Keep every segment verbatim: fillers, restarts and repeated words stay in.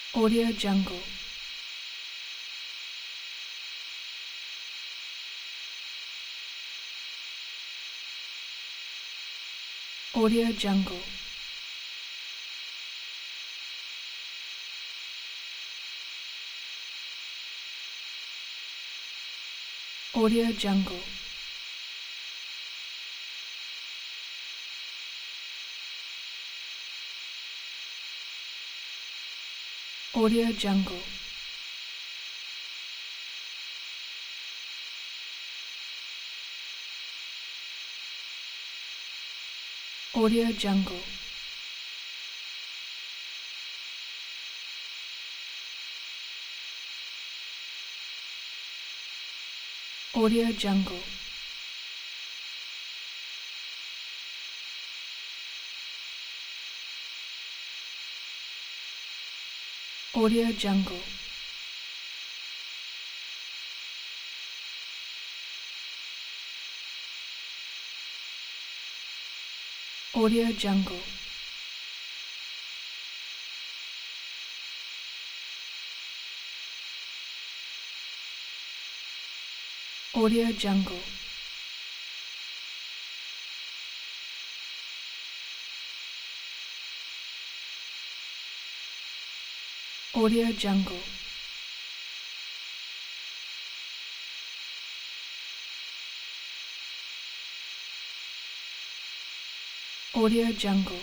Audio Jungle. Audio Jungle. Audio Jungle. Audio Jungle. Audio Jungle. Audio Jungle. Audio Jungle. Audio Jungle. Audio Jungle. Audio Jungle. Audio Jungle.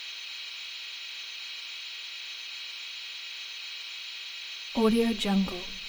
Audio Jungle.